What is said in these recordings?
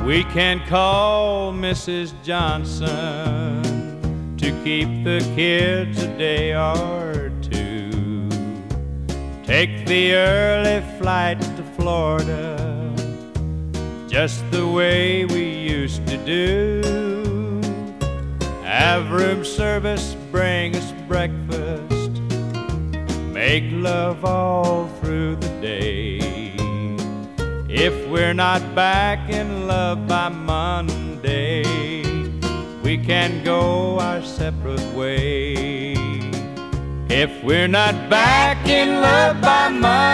We can call Mrs. Johnson to keep the kids a day or two. Take the early flight to Florida, just the way we used to do. Have room service, bring us breakfast, make love all through the day. If we're not back in love by Monday, we can go our separate way. If we're not back in love by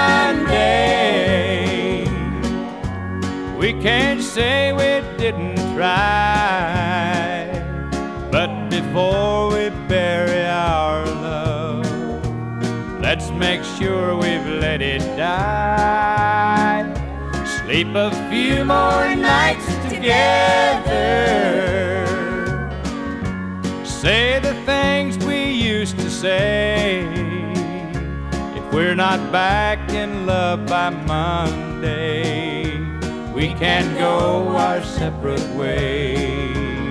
Monday, we can't say we didn't try. But before we bury our love, let's make sure we've let it die. Sleep a few more nights together, say the things we used to say. If we're not back in love by Monday, we can go our separate ways.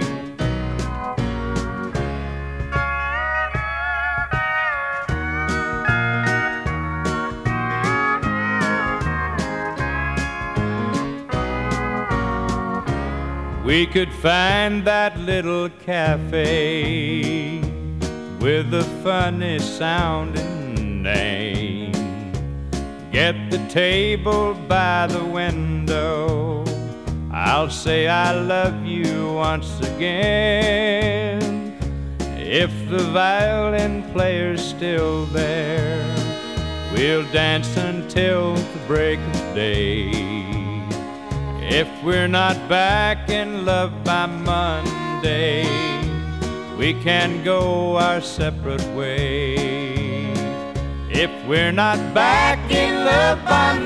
We could find that little cafe with a funny sounding name, get the table by the window, I'll say I love you once again. If the violin player's still there, we'll dance until the break of day. If we're not back in love by Monday, we can go our separate way. If we're not back in love by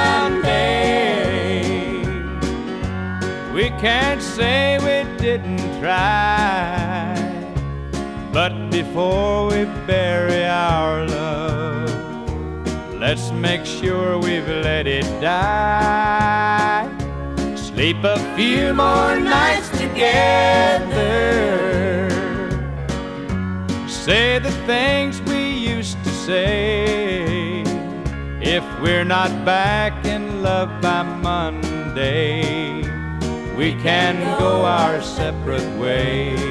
Monday, we can't say we didn't try. But before we bury our love, let's make sure we've let it die. Sleep a few more nights together, say the things we used to say. If we're not back in love by Monday, we can go our separate ways.